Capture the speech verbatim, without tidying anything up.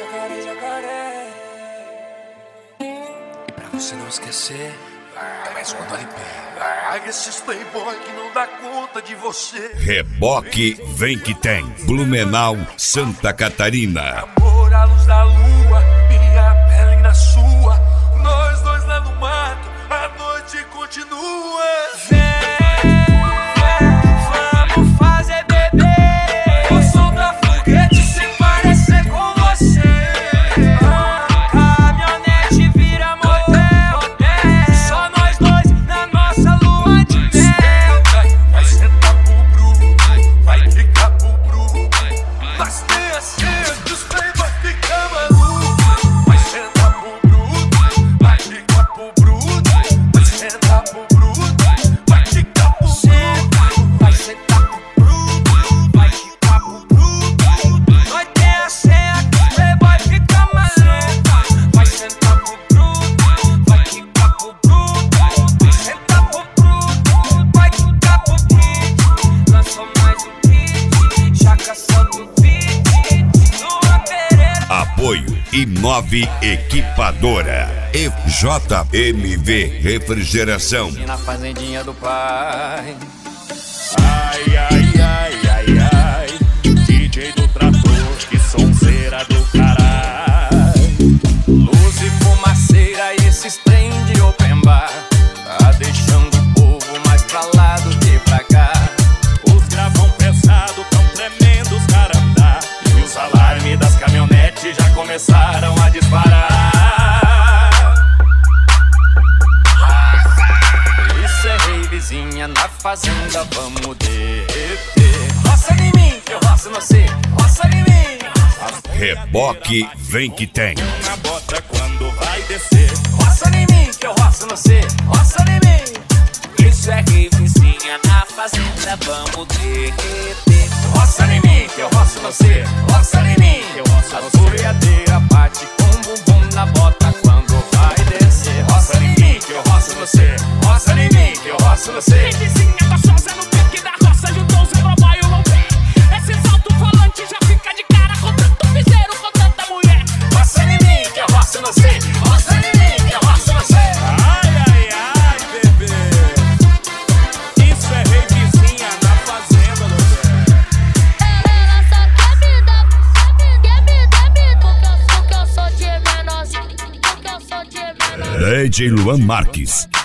jacaré, jacaré. E pra você não esquecer, tem mais um do L P. Larga esses playboy que não dá conta de você. Reboque vem que tem. Blumenau, Santa Catarina. Amor à luz da lua, minha pele na sua. Nós dois lá no mato, a noite continua. Apoio Imove Equipadora e J M V Refrigeração. Na fazendinha do pai. Ai, ai, ai, ai, ai, D J do trator, que sonzeira do caralho. Luz e fumaceira, esses trem de open bar tá deixando o povo mais pra lá do que pra cá. Os gravão pesado tão tremendo os carandá, e os alarmes das caminhonetes já começaram a disparar. Isso é rei vizinha na fazenda, vamos derreter. Roça em mim, que eu roço no você, roça em mim. Reboque vem que tem. Na bota quando vai descer. Roça em mim, que eu roço no você, roça em mim. Isso é rei vizinha na fazenda, vamos derreter. Roça em mim, que eu roço no você, roça em mim. A boiadeira bate com bumbum na bota quando vai descer. Roça em mim, que eu roço no você, roça em mim, que eu roço no você. Vizinha gostosa no pique da roça, juntou os agroboy e o lombé. Esse salto falante já fica de cara com tanto piseiro, com tanta mulher. Roça em mim, que eu roço no você, roça em mim, que eu roço no você. Ai, ai, ai, bebê. Isso é rei vizinha na fazenda, Lobé. Ela só quer me dar, quer me dar, me dar, porque eu sou de menorzinho, porque eu sou de menorzinho. D J Luan Marques